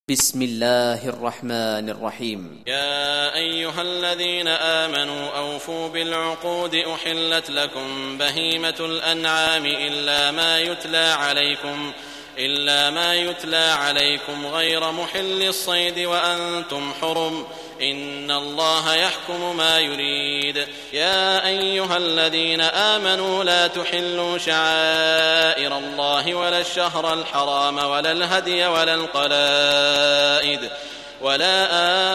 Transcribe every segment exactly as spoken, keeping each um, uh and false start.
بسم الله الرحمن الرحيم. يا أيها الذين آمنوا أوفوا بالعقود أحلت لكم بهيمة الأنعام إلا ما يتلى عليكم إلا ما يتلى عليكم غير محل الصيد وأنتم حرم إن الله يحكم ما يريد. يا أيها الذين آمنوا لا تحلوا شعائر الله ولا الشهر الحرام ولا الهدي ولا القلائد ولا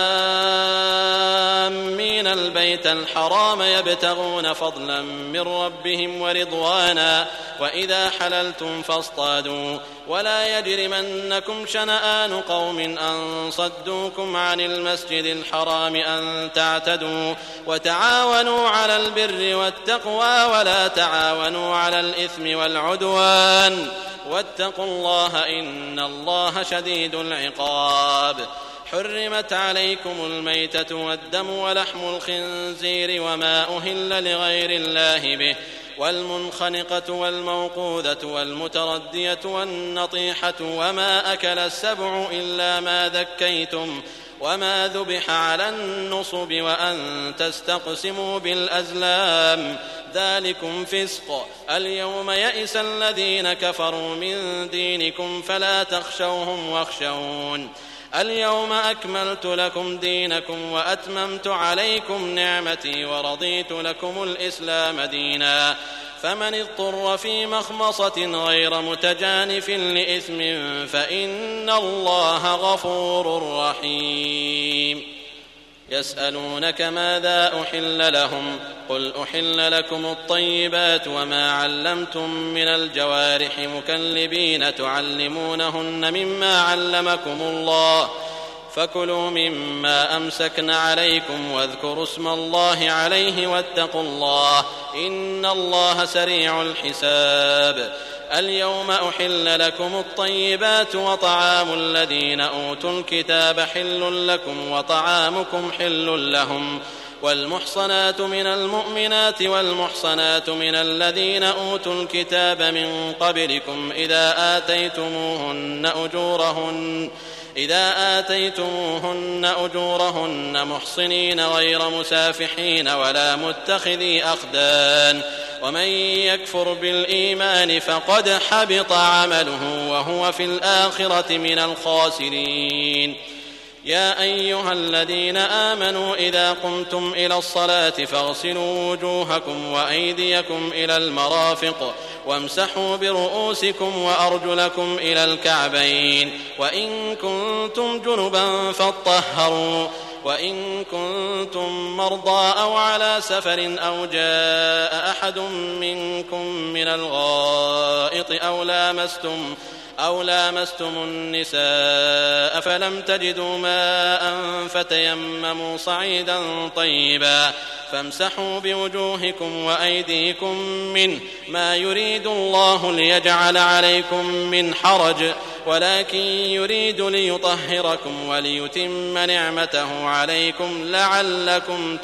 آمين البيت الحرام يبتغون فضلا من ربهم ورضوانا وإذا حللتم فاصطادوا ولا يجرمنكم شنآن قوم أن صدوكم عن المسجد الحرام أن تعتدوا وتعاونوا على البر والتقوى ولا تعاونوا على الإثم والعدوان واتقوا الله إن الله شديد العقاب. حرمت عليكم الميتة والدم ولحم الخنزير وما أهل لغير الله به والمنخنقة والموقوذة والمتردية والنطيحة وما أكل السبع إلا ما ذكيتم وما ذبح على النصب وأن تستقسموا بالأزلام ذلكم فسق. اليوم يئس الذين كفروا من دينكم فلا تخشوهم واخشون. اليوم أكملت لكم دينكم وأتممت عليكم نعمتي ورضيت لكم الإسلام دينا. فمن اضطر في مخمصة غير متجانف لإثم فإن الله غفور رحيم. يسألونك ماذا أحل لهم قل أحل لكم الطيبات وما علمتم من الجوارح مكلبين تعلمونهن مما علمكم الله فكلوا مما أمسكن عليكم واذكروا اسم الله عليه واتقوا الله إن الله سريع الحساب. اليوم أحل لكم الطيبات وطعام الذين أوتوا الكتاب حل لكم وطعامكم حل لهم والمحصنات من المؤمنات والمحصنات من الذين أوتوا الكتاب من قبلكم إذا آتيتموهن أجورهن إذا آتيتموهن أجورهن محصنين غير مسافحين ولا متخذي أخدان ومن يكفر بالإيمان فقد حبط عمله وهو في الآخرة من الخاسرين. يا أيها الذين آمنوا إذا قمتم إلى الصلاة فاغسلوا وجوهكم وأيديكم إلى المرافق وامسحوا برؤوسكم وأرجلكم إلى الكعبين وإن كنتم جنبا فاطهروا وإن كنتم مرضى أو على سفر أو جاء أحد منكم من الغائط أو لامستم أو لامستم النساء فلم تجدوا ماء فتيمموا صعيدا طيبا فامسحوا بوجوهكم وأيديكم منه ما يريد الله ليجعل عليكم من حرج ولكن يريد ليطهركم وليتم نعمته عليكم لعلكم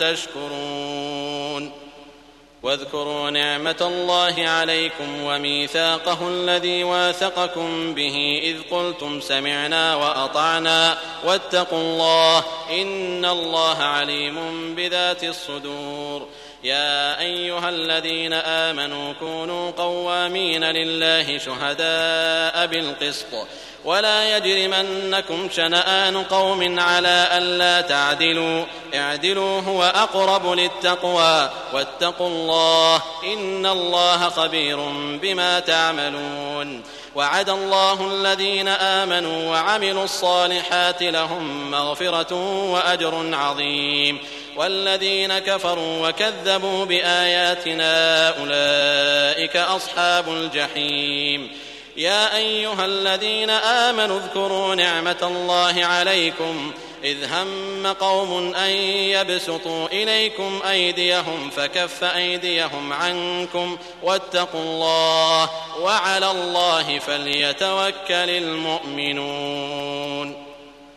تشكرون. واذكروا نعمة الله عليكم وميثاقه الذي واثقكم به إذ قلتم سمعنا وأطعنا واتقوا الله إن الله عليم بذات الصدور. يا أيها الذين آمنوا كونوا قوامين لله شهداء بالقسط ولا يجرمنكم شنآن قوم على ألا تعدلوا اعدلوا هو أقرب للتقوى واتقوا الله إن الله خبير بما تعملون. وعد الله الذين آمنوا وعملوا الصالحات لهم مغفرة وأجر عظيم والذين كفروا وكذبوا بآياتنا أولئك أصحاب الجحيم. يا أيها الذين آمنوا اذكروا نعمة الله عليكم إذ هم قوم أن يبسطوا إليكم أيديهم فكف أيديهم عنكم واتقوا الله وعلى الله فليتوكل المؤمنون.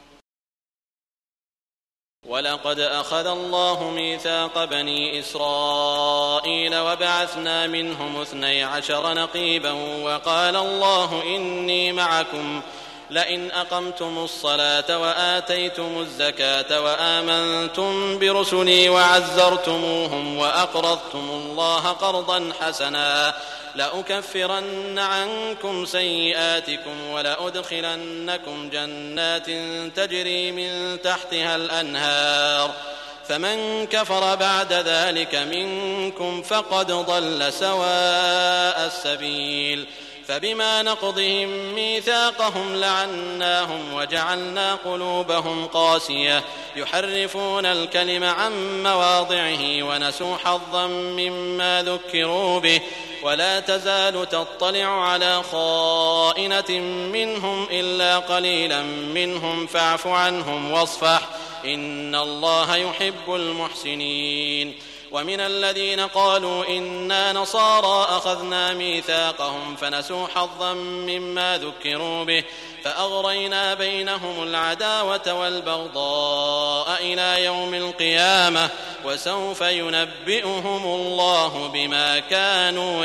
ولقد أخذ الله ميثاق بني إسرائيل وبعثنا منهم اثني عشر نقيبا وقال الله إني معكم لئن أقمتم الصلاة وآتيتم الزكاة وآمنتم برسلي وعزرتموهم وأقرضتم الله قرضا حسنا لأكفرن عنكم سيئاتكم ولأدخلنكم جنات تجري من تحتها الأنهار فمن كفر بعد ذلك منكم فقد ضل سواء السبيل فبما نقضهم ميثاقهم لعناهم وجعلنا قلوبهم قاسية يحرفون الكلم عن مواضعه ونسوا حظا مما ذكروا به ولا تزال تطلع على خائنة منهم إلا قليلا منهم فاعف عنهم واصفح إن الله يحب المحسنين ومن الذين قالوا إنا نصارى أخذنا ميثاقهم فنسوا حظا مما ذكروا به فأغرينا بينهم العداوة والبغضاء إلى يوم القيامة وسوف ينبئهم الله بما كانوا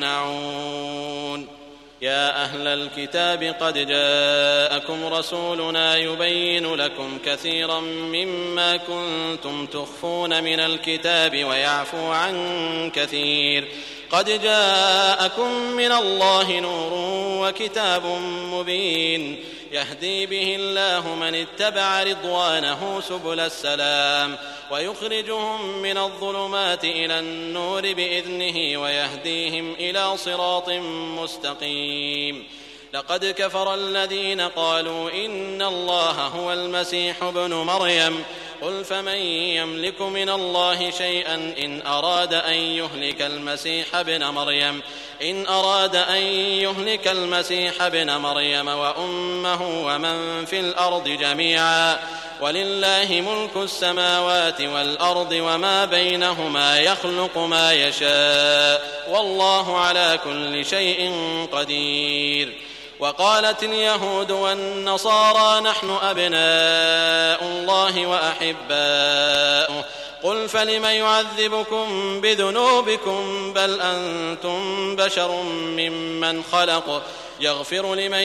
يصنعون. يا أهل الكتاب قد جاءكم رسولنا يبين لكم كثيرا مما كنتم تخفون من الكتاب ويعفو عن كثير قد جاءكم من الله نور وكتاب مبين يهدي به الله من اتبع رضوانه سبل السلام ويخرجهم من الظلمات إلى النور بإذنه ويهديهم إلى صراط مستقيم. لقد كفر الذين قالوا إن الله هو المسيح ابن مريم قل فمن يملك من الله شيئا إن أراد أن يهلك المسيح ابن مريم إن أراد أن يهلك المسيح ابن مريم وأمه ومن في الأرض جميعا ولله ملك السماوات والأرض وما بينهما يخلق ما يشاء والله على كل شيء قدير. وقالت اليهود والنصارى نحن أبناء الله وأحباؤه قل فلم يعذبكم بذنوبكم بل أنتم بشر ممن خلق يغفر لمن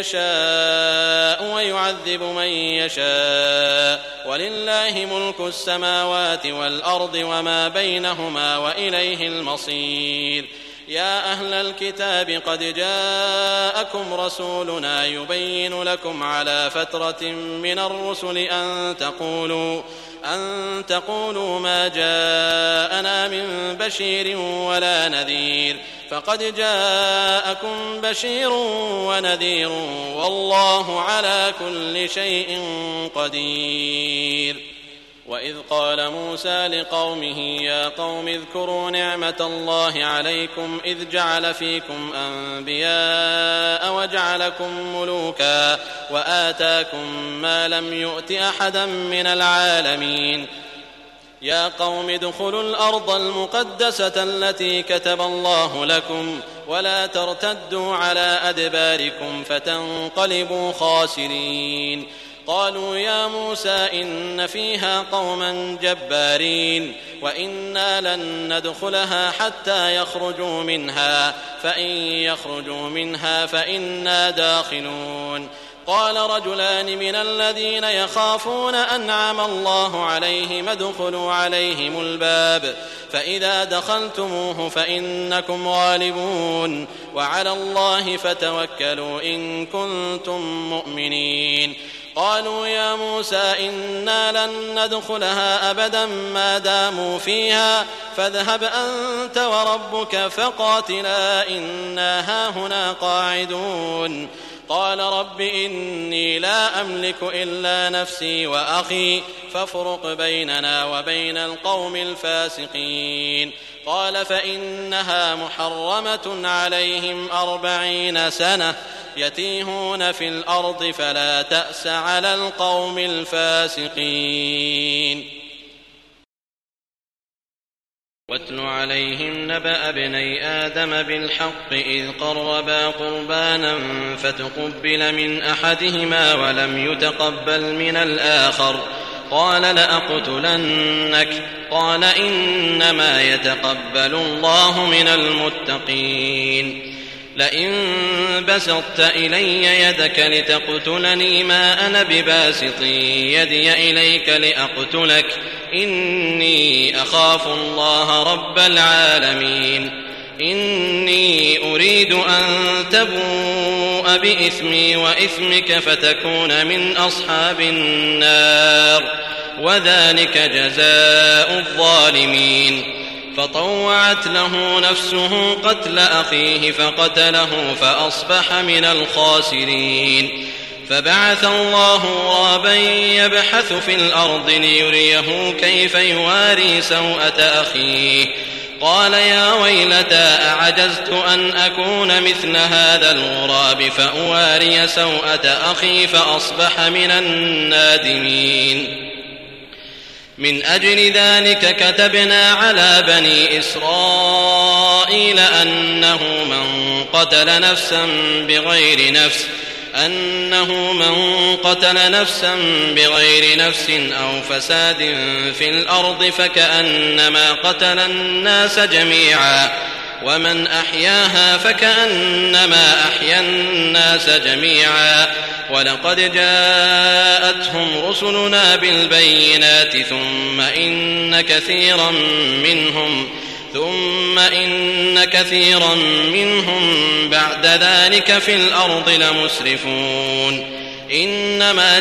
يشاء ويعذب من يشاء ولله ملك السماوات والأرض وما بينهما وإليه المصير. يا أهل الكتاب قد جاءكم رسولنا يبين لكم على فترة من الرسل أن تقولوا أن تقولوا ما جاءنا من بشير ولا نذير فقد جاءكم بشير ونذير والله على كل شيء قدير. وإذ قال موسى لقومه يا قوم اذكروا نعمة الله عليكم إذ جعل فيكم أنبياء وجعلكم ملوكا وآتاكم ما لم يؤت أحدا من العالمين. يا قوم ادخلوا الأرض المقدسة التي كتب الله لكم ولا ترتدوا على أدباركم فتنقلبوا خاسرين. قالوا يا موسى إن فيها قوما جبارين وإنا لن ندخلها حتى يخرجوا منها فإن يخرجوا منها فإنا داخلون. قال رجلان من الذين يخافون أنعم الله عليهم ادخلوا عليهم الباب فإذا دخلتموه فإنكم غالبون وعلى الله فتوكلوا إن كنتم مؤمنين. قالوا يا موسى إنا لن ندخلها أبدا ما داموا فيها فاذهب أنت وربك فقاتلا إنا هاهنا قاعدون. قال رب إني لا أملك إلا نفسي وأخي فافرق بيننا وبين القوم الفاسقين. قال فإنها محرمة عليهم أربعين سنة يتيهون في الأرض فلا تأس على القوم الفاسقين. واتل عليهم نبأ ابني آدم بالحق إذ قربا قربانا فتقبل من أحدهما ولم يتقبل من الآخر قال لأقتلنك قال إنما يتقبل الله من المتقين. لئن بسطت إلي يدك لتقتلني ما أنا بباسط يدي إليك لأقتلك إني أخاف الله رب العالمين إني أريد أن تبوء بإثمي وإثمك فتكون من أصحاب النار وذلك جزاء الظالمين. فطوعت له نفسه قتل أخيه فقتله فأصبح من الخاسرين. فبعث الله غرابا يبحث في الأرض ليريه كيف يواري سوءة أخيه قال يا ويلتى أعجزت أن أكون مثل هذا الغراب فأواري سوءة أخي فأصبح من النادمين. من أجل ذلك كتبنا على بني إسرائيل أنه من قتل نفسا بغير نفس أنه من قتل نفسا بغير نفس أو فساد في الأرض فكأنما قتل الناس جميعا ومن أحياها فكأنما أحيا الناس جميعا ولقد جاءتهم رسلنا بالبينات ثم إن كثيرا منهم ثم إن كثيرا منهم بعد ذلك في الأرض لمسرفون. إنما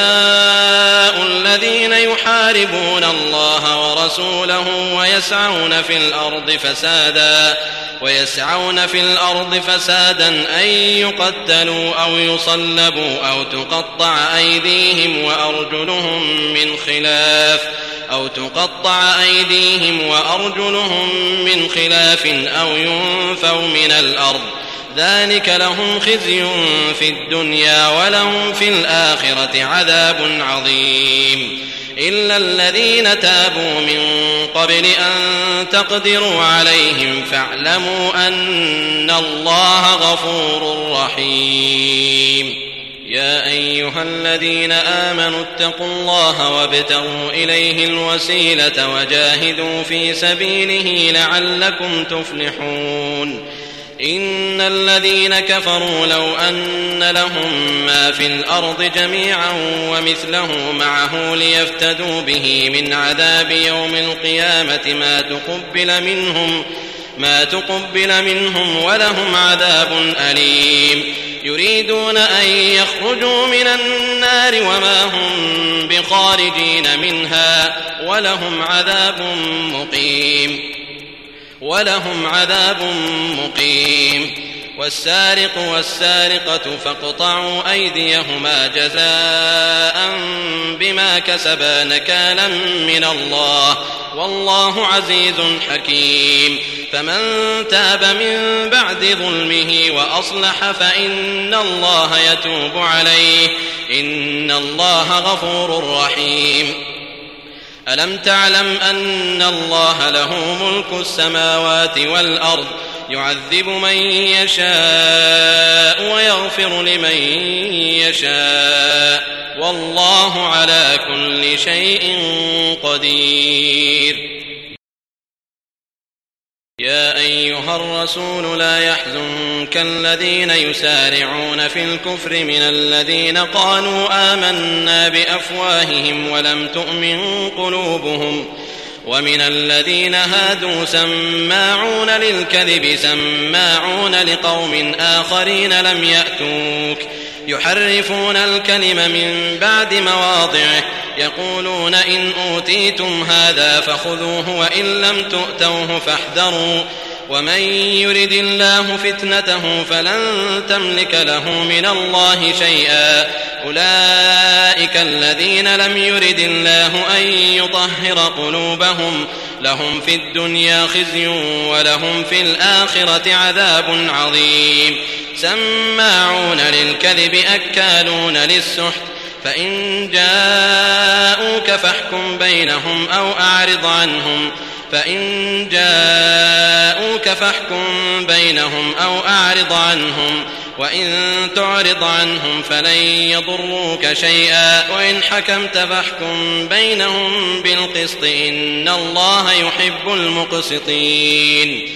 جزاء الذين يحاربون الله ورسوله ويسعون في الأرض فسادا ويسعون في الأرض فسادا أن يقتلوا أو يصلبوا أو تقطع أيديهم وأرجلهم من خلاف أو تقطع أيديهم وأرجلهم من خلاف أو ينفوا من الأرض ذلك لهم خزي في الدنيا ولهم في الآخرة عذاب عظيم. إلا الذين تابوا من قبل أن تقدروا عليهم فاعلموا أن الله غفور رحيم. يا أيها الذين آمنوا اتقوا الله وابتغوا إليه الوسيلة وجاهدوا في سبيله لعلكم تفلحون. إن الذين كفروا لو أن لهم ما في الأرض جميعا ومثله معه ليفتدوا به من عذاب يوم القيامة ما تقبل منهم ما تقبل منهم ولهم عذاب أليم. يريدون أن يخرجوا من النار وما هم بخارجين منها ولهم عذاب مقيم ولهم عذاب مقيم. والسارق والسارقة فاقطعوا أيديهما جزاء بما كسبا نكالا من الله والله عزيز حكيم. فمن تاب من بعد ظلمه وأصلح فإن الله يتوب عليه إن الله غفور رحيم. ألم تعلم أن الله له ملك السماوات والأرض يعذب من يشاء ويغفر لمن يشاء والله على كل شيء قدير. يا أيها الرسول لا يحزنك الذين يسارعون في الكفر من الذين قالوا آمنا بأفواههم ولم تؤمن قلوبهم ومن الذين هادوا سماعون للكذب سماعون لقوم آخرين لم يأتوك يحرفون الكلم من بعد مواضعه يقولون إن أوتيتم هذا فخذوه وإن لم تؤتوه فاحذروا ومن يرد الله فتنته فلن تملك له من الله شيئا أولئك الذين لم يرد الله أن يطهر قلوبهم لهم في الدنيا خزي ولهم في الآخرة عذاب عظيم. سماعون للكذب أكالون للسحت فإن جاءوك فاحكم بينهم أو أعرض عنهم فإن جاءوك فاحكم بينهم أو أعرض عنهم وإن تعرض عنهم فلن يضروك شيئا وإن حكمت فاحكم بينهم بالقسط إن الله يحب المقسطين.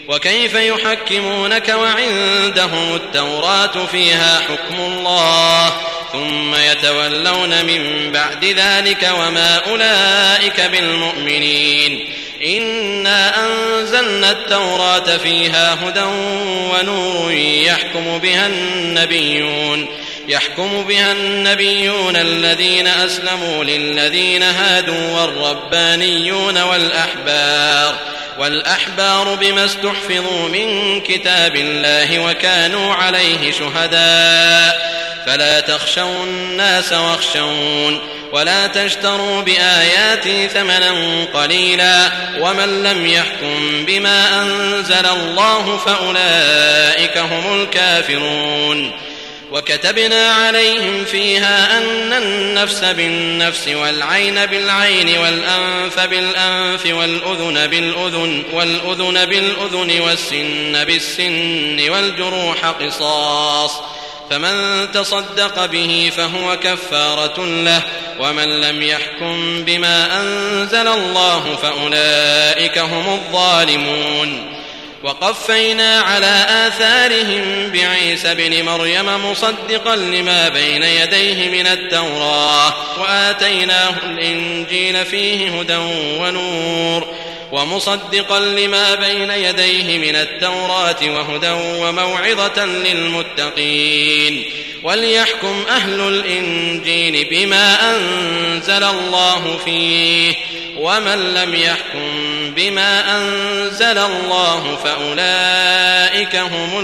وكيف يحكمونك وعندهم التوراة فيها حكم الله ثم يتولون من بعد ذلك وما أولئك بالمؤمنين. إنا أنزلنا التوراة فيها هدى ونور يحكم بها النبيون يحكم بها النبيون الذين أسلموا للذين هادوا والربانيون والأحبار والأحبار بما استحفظوا من كتاب الله وكانوا عليه شهداء فلا تخشوا الناس واخشون ولا تشتروا بآياتي ثمنا قليلا ومن لم يحكم بما أنزل الله فأولئك هم الكافرون. وكتبنا عليهم فيها أن النفس بالنفس والعين بالعين والأنف بالأنف والأذن بالأذن والأذن بالأذن والسن بالسن والجروح قصاص فمن تصدق به فهو كفارة له ومن لم يحكم بما أنزل الله فأولئك هم الظالمون. وقفينا على آثارهم بعيسى بن مريم مصدقا لما بين يديه من التوراة وآتيناه الإنجيل فيه هدى ونور ومصدقا لما بين يديه من التوراة وهدى وموعظة للمتقين. وليحكم أهل الإنجيل بما أنزل الله فيه ومن لم يحكم بما أنزل الله فأولئك هم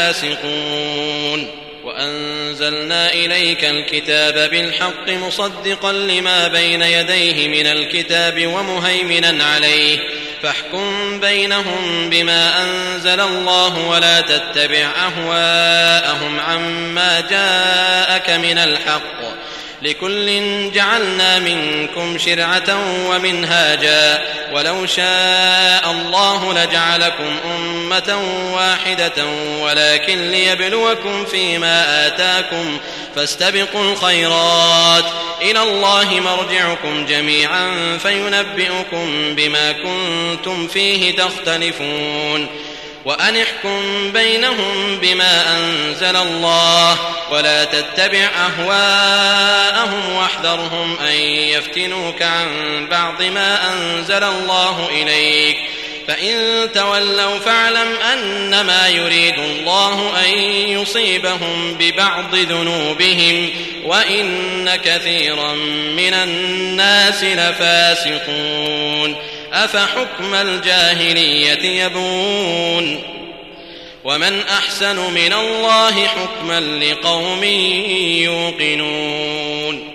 الفاسقون. وأنزلنا إليك الكتاب بالحق مصدقا لما بين يديه من الكتاب ومهيمنا عليه فاحكم بينهم بما أنزل الله ولا تتبع أهواءهم عما جاءك من الحق لكل جعلنا منكم شرعة ومنهاجا ولو شاء الله لجعلكم أمة واحدة ولكن ليبلوكم فيما آتاكم فاستبقوا الخيرات إلى الله مرجعكم جميعا فينبئكم بما كنتم فيه تختلفون. وأن احكم بينهم بما أنزل الله ولا تتبع أهواءهم واحذرهم أن يفتنوك عن بعض ما أنزل الله إليك فإن تولوا فاعلم أنما يريد الله أن يصيبهم ببعض ذنوبهم وإن كثيرا من الناس لفاسقون. أفحكم الجاهلية يبغون ومن أحسن من الله حكما لقوم يوقنون.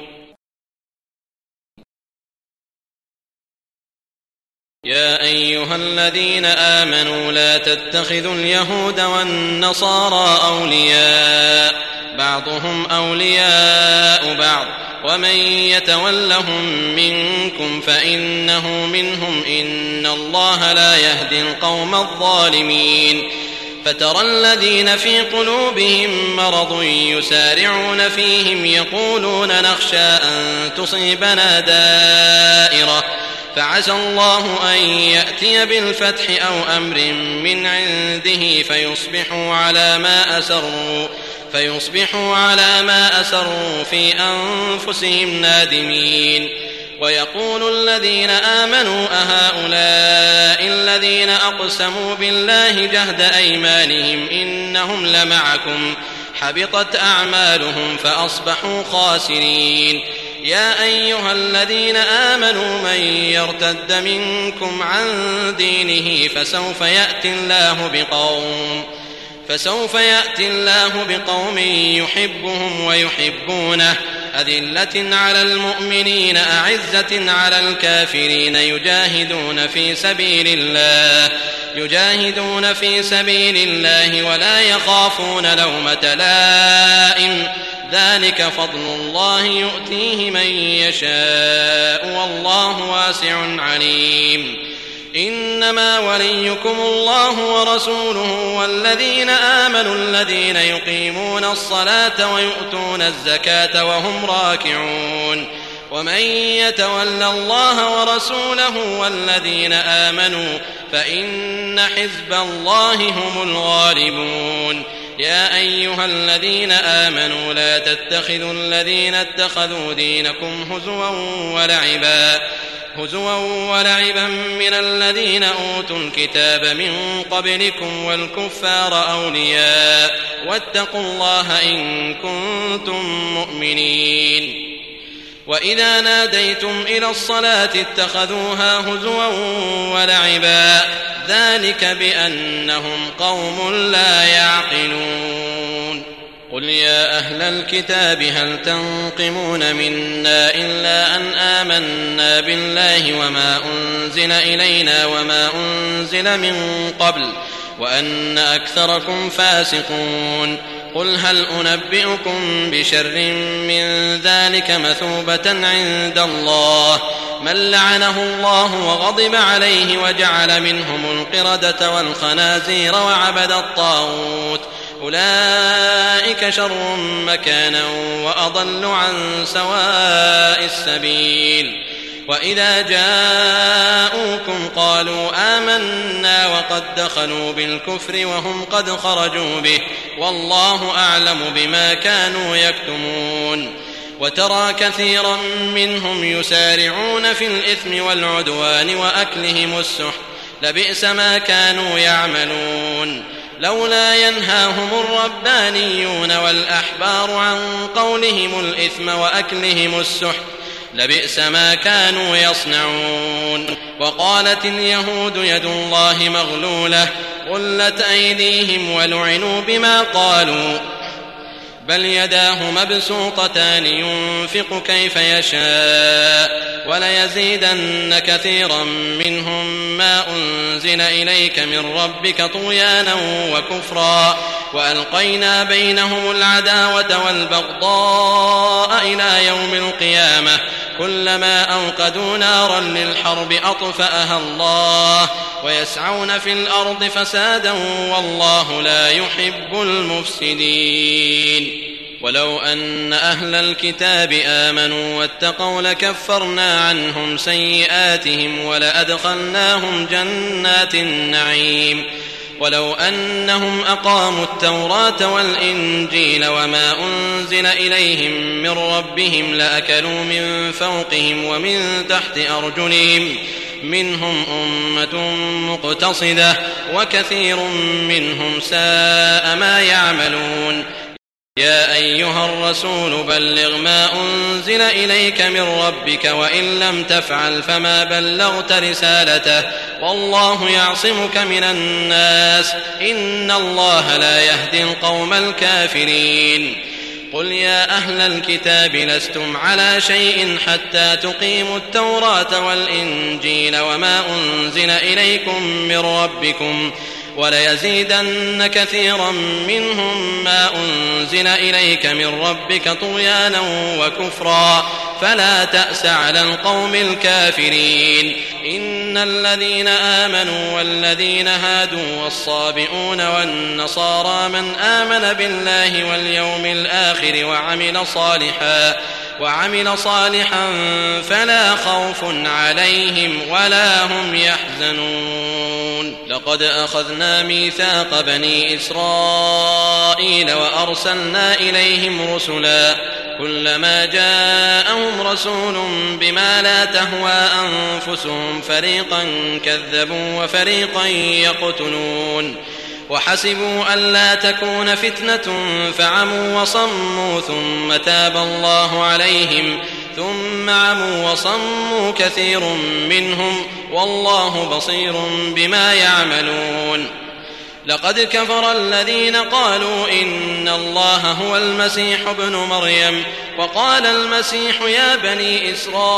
يا أيها الذين آمنوا لا تتخذوا اليهود والنصارى أولياء بعضهم أولياء بعض ومن يتولهم منكم فإنه منهم إن الله لا يهدي القوم الظالمين. فترى الذين في قلوبهم مرض يسارعون فيهم يقولون نخشى أن تصيبنا دائرة فعسى الله أن يأتي بالفتح أو أمر من عنده فيصبحوا على ما أسروا فيصبحوا على ما أسروا في أنفسهم نادمين. ويقول الذين آمنوا أهؤلاء الذين أقسموا بالله جهد أيمانهم إنهم لمعكم حبطت أعمالهم فأصبحوا خاسرين. يا أيها الذين آمنوا من يرتد منكم عن دينه فسوف يأتي الله بقوم فسوف يأتي الله بقوم يحبهم ويحبونه أذلة على المؤمنين أعزة على الكافرين يجاهدون في سبيل الله يجاهدون في سبيل الله ولا يخافون لومة لائم ذلك فضل الله يؤتيه من يشاء والله واسع عليم. إنما وليكم الله ورسوله والذين آمنوا الذين يقيمون الصلاة ويؤتون الزكاة وهم راكعون ومن يتول الله ورسوله والذين آمنوا فإن حزب الله هم الغالبون. يا أيها الذين آمنوا لا تتخذوا الذين اتخذوا دينكم هزوا ولعبا هزوا ولعبا من الذين أوتوا الكتاب من قبلكم والكفار أولياء واتقوا الله إن كنتم مؤمنين. وإذا ناديتم إلى الصلاة اتخذوها هزوا ولعبا ذلك بأنهم قوم لا يعقلون. قل يا أهل الكتاب هل تنقمون منا إلا أن آمنا بالله وما أنزل إلينا وما أنزل من قبل وأن أكثركم فاسقون. قل هل أنبئكم بشر من ذلك مثوبة عند الله من لعنه الله وغضب عليه وجعل منهم القردة والخنازير وعبد الطاغوت أولئك شر مكانا وأضل عن سواء السبيل. وإذا جاءوكم قالوا آمنا وقد دخلوا بالكفر وهم قد خرجوا به والله أعلم بما كانوا يكتمون. وترى كثيرا منهم يسارعون في الإثم والعدوان وأكلهم السحت لبئس ما كانوا يعملون. لولا ينهاهم الربانيون والأحبار عن قولهم الإثم وأكلهم السحت لبئس ما كانوا يصنعون. وقالت اليهود يد الله مغلولة غلت أيديهم ولعنوا بما قالوا بل يداه مبسوطتان ينفق كيف يشاء وليزيدن كثيرا منهم ما أنزل إليك من ربك طغيانا وكفرا وألقينا بينهم العداوة والبغضاء إلى يوم القيامة كلما أوقدوا نارا للحرب أطفأها الله ويسعون في الأرض فسادا والله لا يحب المفسدين. ولو أن أهل الكتاب آمنوا واتقوا لكفرنا عنهم سيئاتهم ولأدخلناهم جنات النعيم. ولو أنهم أقاموا التوراة والإنجيل وما أنزل إليهم من ربهم لأكلوا من فوقهم ومن تحت أرجلهم منهم أمة مقتصدة وكثير منهم ساء ما يعملون. يا أيها الرسول بلغ ما أنزل إليك من ربك وإن لم تفعل فما بلغت رسالته والله يعصمك من الناس إن الله لا يهدي القوم الكافرين. قل يا أهل الكتاب لستم على شيء حتى تقيموا التوراة والإنجيل وما أنزل إليكم من ربكم وليزيدن كثيرا منهم ما أنزل إليك من ربك طغيانا وكفرا فلا تأس على القوم الكافرين. إن الذين آمنوا والذين هادوا والصابئون والنصارى من آمن بالله واليوم الآخر وعمل صالحا وعمل صالحا فلا خوف عليهم ولا هم يحزنون. لقد أخذنا ميثاق بني إسرائيل وأرسلنا إليهم رسلا كلما جاءهم رسول بما لا تهوى أنفسهم فريقا كذبوا وفريقا يقتلون وحسبوا ألا تكون فتنة فعموا وصموا ثم تاب الله عليهم ثم عموا وصموا كثير منهم والله بصير بما يعملون. لقد كفر الذين قالوا إن الله هو المسيح ابن مريم وقال المسيح يا بني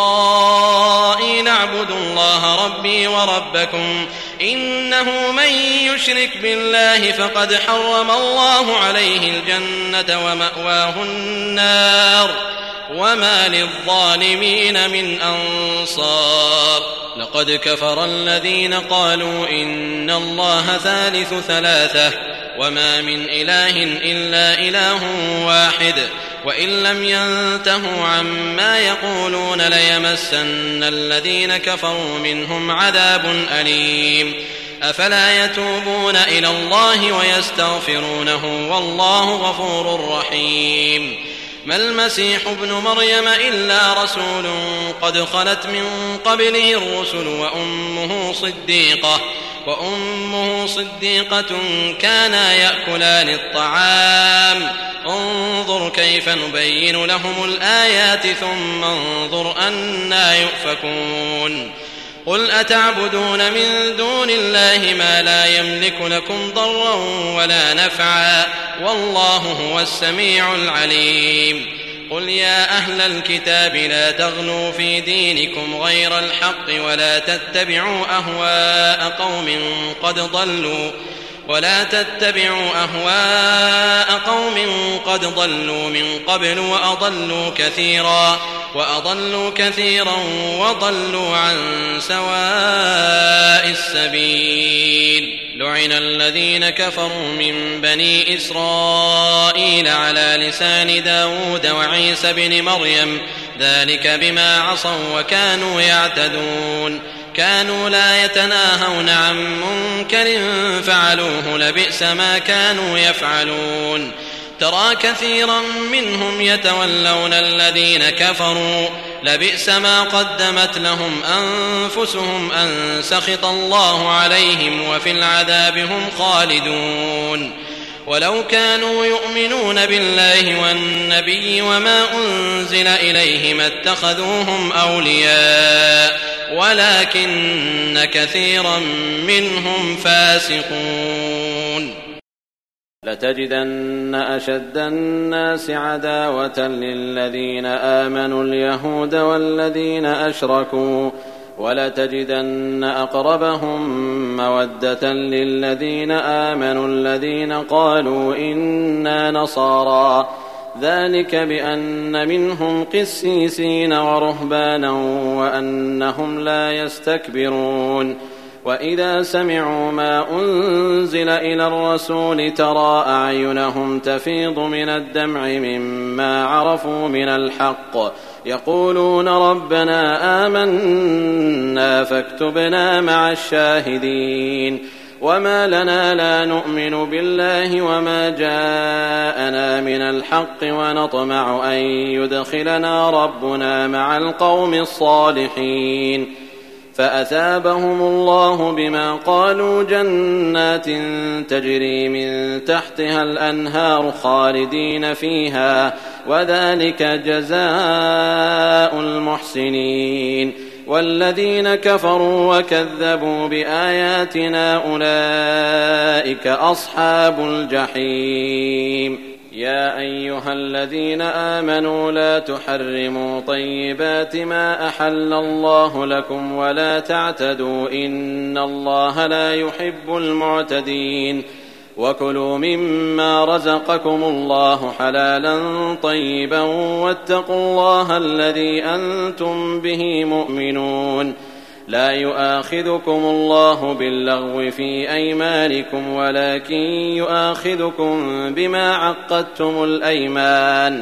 إسرائيل اعبدوا الله ربي وربكم إنه من يشرك بالله فقد حرم الله عليه الجنة ومأواه النار وما للظالمين من أنصار. لقد كفر الذين قالوا إن الله ثالث ثلاثة وما من إله إلا إله واحد وإن لم ينتهوا عما يقولون ليمسن الذين كفروا منهم عذاب أليم أفلا يتوبون إلى الله ويستغفرونه والله غفور رحيم ما المسيح ابن مريم إلا رسول قد خلت من قبله الرسل وأمه صديقة وأمه صديقة كانا يأكلان الطعام انظر كيف نبين لهم الآيات ثم انظر أنى يؤفكون قل أتعبدون من دون الله ما لا يملك لكم ضرا ولا نفعا والله هو السميع العليم قل يا أهل الكتاب لا تغلوا في دينكم غير الحق ولا تتبعوا أهواء قوم قد ضلوا ولا تتبعوا أهواء قوم قد ضلوا من قبل وأضلوا كثيرا وأضلوا كثيرا وضلوا عن سواء السبيل لعن الذين كفروا من بني إسرائيل على لسان داود وعيسى بن مريم ذلك بما عصوا وكانوا يعتدون كانوا لا يتناهون عن منكر فعلوه لبئس ما كانوا يفعلون ترى كثيرا منهم يتولون الذين كفروا لبئس ما قدمت لهم أنفسهم أن سخط الله عليهم وفي العذاب هم خالدون ولو كانوا يؤمنون بالله والنبي وما أنزل إليه ما اتخذوهم أولياء ولكن كثيرا منهم فاسقون لتجدن أشد الناس عداوة للذين آمنوا اليهود والذين أشركوا ولتجدن أقربهم مودة للذين آمنوا الذين قالوا إنا نصارى ذلك بأن منهم قسيسين ورهبانا وأنهم لا يستكبرون وإذا سمعوا ما أنزل إلى الرسول ترى أعينهم تفيض من الدمع مما عرفوا من الحق يقولون ربنا آمنا فاكتبنا مع الشاهدين وما لنا لا نؤمن بالله وما جاءنا من الحق ونطمع أن يدخلنا ربنا مع القوم الصالحين فأثابهم الله بما قالوا جنات تجري من تحتها الأنهار خالدين فيها وذلك جزاء المحسنين والذين كفروا وكذبوا بآياتنا أولئك أصحاب الجحيم يا أيها الذين آمنوا لا تحرموا طيبات ما أحل الله لكم ولا تعتدوا إن الله لا يحب المعتدين وكلوا مما رزقكم الله حلالا طيبا واتقوا الله الذي أنتم به مؤمنون لا يؤاخذكم الله باللغو في أيمانكم ولكن يؤاخذكم بما عقدتم الأيمان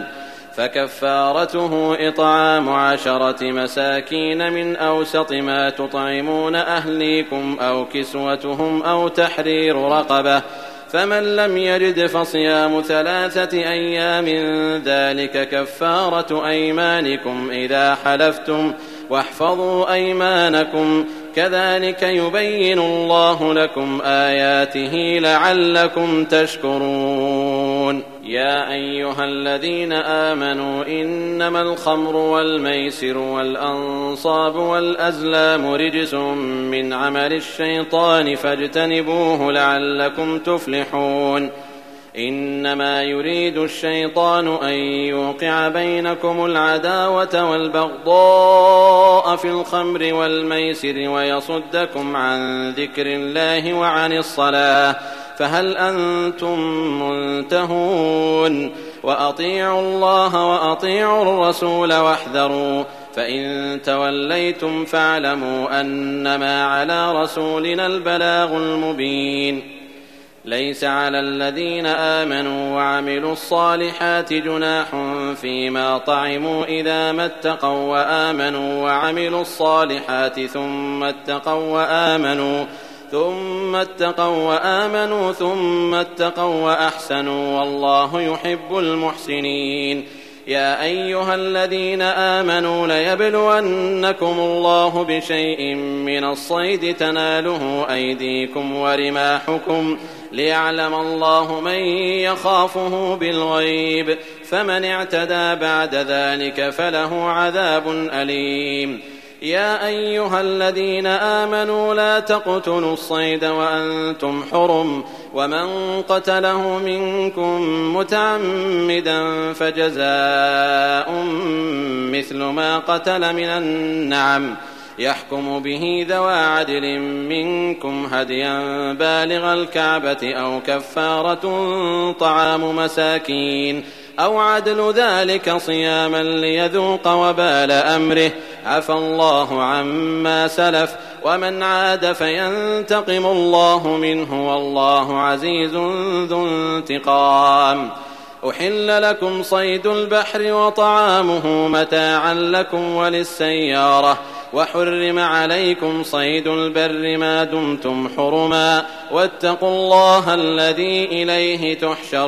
فكفارته إطعام عشرة مساكين من أوسط ما تطعمون أهليكم أو كسوتهم أو تحرير رقبة فمن لم يجد فصيام ثلاثة أيام ذلك كفارة أيمانكم إذا حلفتم واحفظوا أيمانكم كذلك يبين الله لكم آياته لعلكم تشكرون يا أيها الذين آمنوا إنما الخمر والميسر والأنصاب والأزلام رجس من عمل الشيطان فاجتنبوه لعلكم تفلحون إنما يريد الشيطان أن يوقع بينكم العداوة والبغضاء في الخمر والميسر ويصدكم عن ذكر الله وعن الصلاة فهل أنتم منتهون وأطيعوا الله وأطيعوا الرسول واحذروا فإن توليتم فاعلموا أنما على رسولنا البلاغ المبين ليس على الذين آمنوا وعملوا الصالحات جناح فيما طعموا إذا ما اتقوا وآمنوا وعملوا الصالحات ثم اتقوا وآمنوا ثم اتقوا وآمنوا ثم اتقوا وأحسنوا والله يحب المحسنين. يا أيها الذين آمنوا ليبلونكم الله بشيء من الصيد تناله أيديكم ورماحكم ليعلم الله من يخافه بالغيب فمن اعتدى بعد ذلك فله عذاب أليم. يا أيها الذين آمنوا لا تقتلوا الصيد وأنتم حرم ومن قتله منكم متعمدا فجزاء مثل ما قتل من النعم يحكم به ذوى عدل منكم هديا بالغ الكعبة أو كفارة طعام مساكين أو عدل ذلك صياما ليذوق وبال أمره عفى الله عما سلف ومن عاد فينتقم الله منه والله عزيز ذو انتقام. أحل لكم صيد البحر وطعامه متاعا لكم وللسيارة وحرم عليكم صيد البر ما دمتم حرما واتقوا الله الذي إليه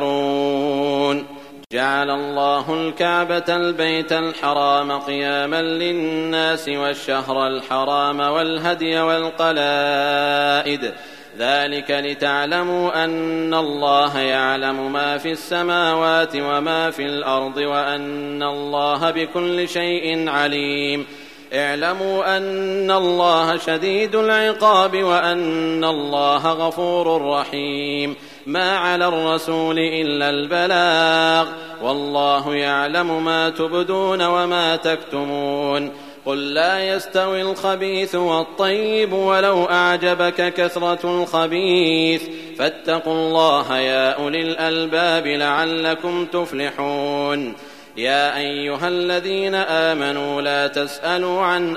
تحشرون. جعل الله الكعبة البيت الحرام قياما للناس والشهر الحرام والهدي والقلائد ذلك لتعلموا أن الله يعلم ما في السماوات وما في الأرض وأن الله بكل شيء عليم. اعلموا أن الله شديد العقاب وأن الله غفور رحيم. ما على الرسول إلا البلاغ والله يعلم ما تبدون وما تكتمون. قل لا يستوي الخبيث والطيب ولو أعجبك كثرة الخبيث فاتقوا الله يا أولي الألباب لعلكم تفلحون. يا أيها الذين آمنوا لا تسألوا عن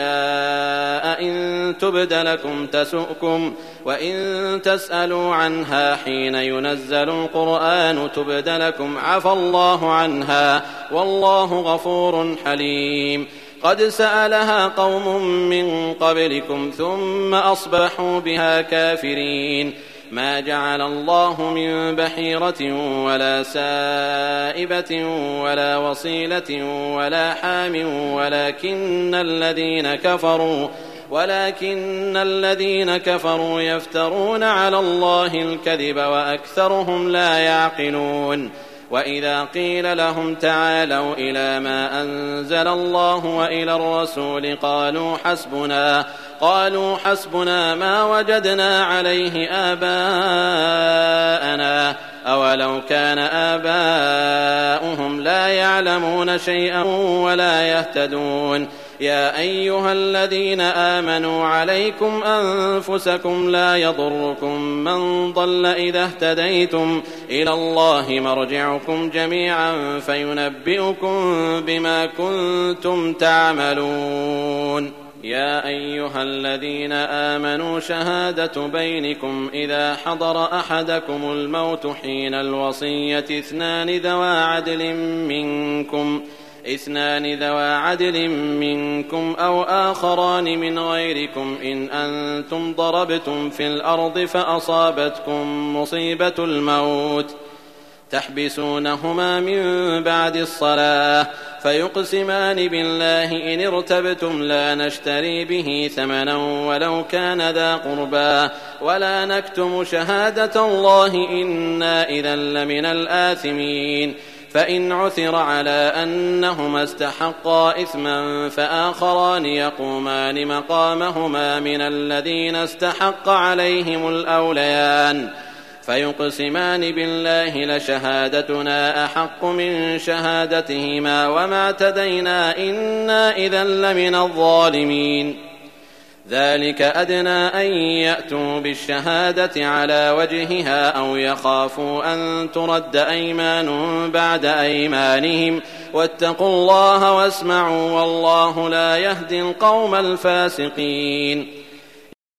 أشياء إن تبد لكم تسؤكم وإن تسألوا عنها حين ينزل القرآن تبد لكم عفى الله عنها والله غفور حليم. قد سألها قوم من قبلكم ثم أصبحوا بها كافرين. ما جعل الله من بحيرة ولا سائبة ولا وصيلة ولا حام ولكن الذين كفروا ولكن الذين كفروا يفترون على الله الكذب وأكثرهم لا يعقلون. وإذا قيل لهم تعالوا إلى ما أنزل الله وإلى الرسول قالوا حسبنا قالوا حسبنا ما وجدنا عليه آباءنا أولو كان آباؤهم لا يعلمون شيئا ولا يهتدون. يا أيها الذين آمنوا عليكم أنفسكم لا يضركم من ضل إذا اهتديتم إلى الله مرجعكم جميعا فينبئكم بما كنتم تعملون. يا أيها الذين آمنوا شهادة بينكم إذا حضر أحدكم الموت حين الوصية اثنان ذوى عدل منكم اثنان ذوى عدل منكم أو آخران من غيركم إن أنتم ضربتم في الأرض فأصابتكم مصيبة الموت تحبسونهما من بعد الصلاة فيقسمان بالله إن ارتبتم لا نشتري به ثمنا ولو كان ذا قربى ولا نكتم شهادة الله إنا إذا لمن الآثمين. فإن عثر على أنهما استحقا إثما فآخران يقومان مقامهما من الذين استحق عليهم الأوليان فيقسمان بالله لشهادتنا أحق من شهادتهما وما اعتدينا إنا إذا لمن الظالمين. ذلك أدنى أن يأتوا بالشهادة على وجهها أو يخافوا أن ترد أيمان بعد أيمانهم واتقوا الله واسمعوا والله لا يهدي القوم الفاسقين.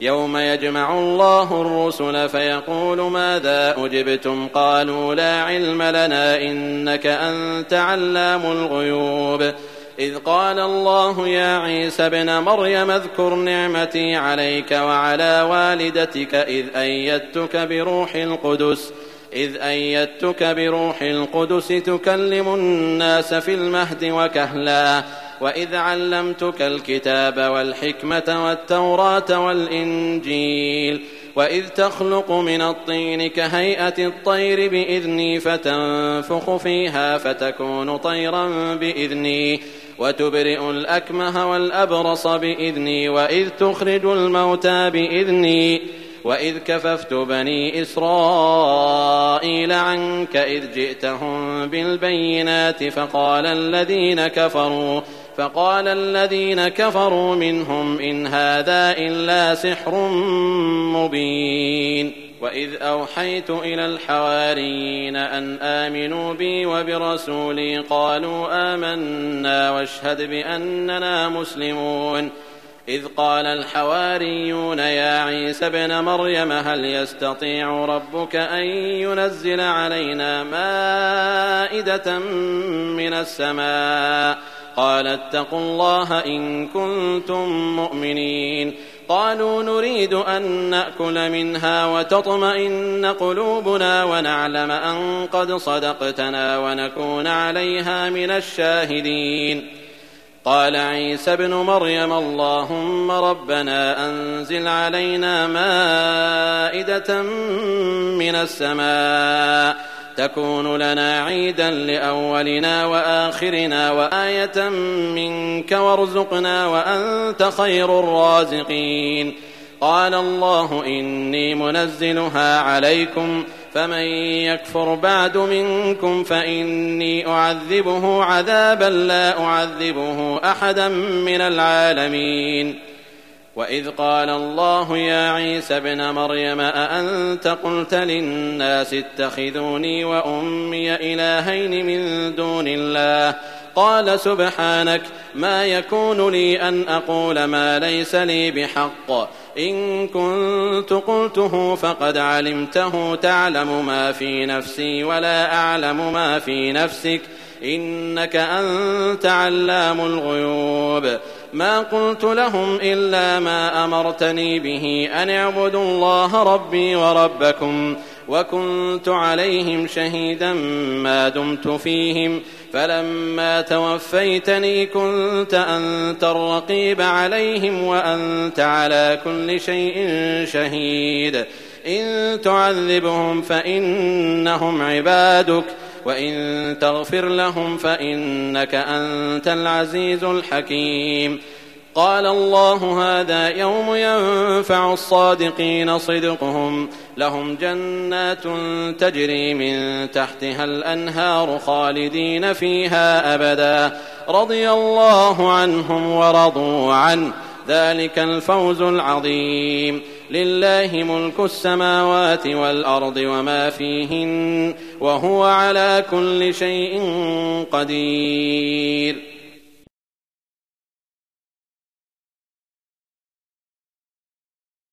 يوم يجمع الله الرسل فيقول ماذا أجبتم قالوا لا علم لنا إنك أنت علام الغيوب إذ قال الله يا عيسى ابن مريم اذكر نعمتي عليك وعلى والدتك إذ أيدتك بروح القدس إذ أيدتك بروح القدس تكلم الناس في المهد وكهلا وإذ علمتك الكتاب والحكمة والتوراة والإنجيل وإذ تخلق من الطين كهيئة الطير بإذني فتنفخ فيها فتكون طيرا بإذني وتبرئ الأكمه والأبرص بإذني وإذ تخرج الموتى بإذني وإذ كففت بني إسرائيل عنك إذ جئتهم بالبينات فقال الذين كفروا فقال الذين كفروا منهم إن هذا إلا سحر مبين وإذ أوحيت إلى الحواريين أن آمنوا بي وبرسولي قالوا آمنا واشهد بأننا مسلمون إذ قال الحواريون يا عيسى ابن مريم هل يستطيع ربك أن ينزل علينا مائدة من السماء قال اتقوا الله إن كنتم مؤمنين قالوا نريد أن نأكل منها وتطمئن قلوبنا ونعلم أن قد صدقتنا ونكون عليها من الشاهدين قال عيسى ابن مريم اللهم ربنا أنزل علينا مائدة من السماء تكون لنا عيدا لأولنا وآخرنا وآية منك وارزقنا وأنت خير الرازقين قال الله إني منزلها عليكم فمن يكفر بعد منكم فإني أعذبه عذابا لا أعذبه أحدا من العالمين وإذ قال الله يا عيسى ابن مريم أأنت قلت للناس اتخذوني وأمي إلهين من دون الله قال سبحانك ما يكون لي أن أقول ما ليس لي بحق إن كنت قلته فقد علمته تعلم ما في نفسي ولا أعلم ما في نفسك إنك أنت علام الغيوب ما قلت لهم إلا ما أمرتني به أن اعبدوا الله ربي وربكم وكنت عليهم شهيدا ما دمت فيهم فلما توفيتني كنت أنت الرقيب عليهم وأنت على كل شيء شهيد إن تعذبهم فإنهم عبادك وإن تغفر لهم فإنك أنت العزيز الحكيم قال الله هذا يوم ينفع الصادقين صدقهم لهم جنات تجري من تحتها الأنهار خالدين فيها أبدا رضي الله عنهم ورضوا عنه ذلك الفوز العظيم لله ملك السماوات والأرض وما فيهن وهو على كل شيء قدير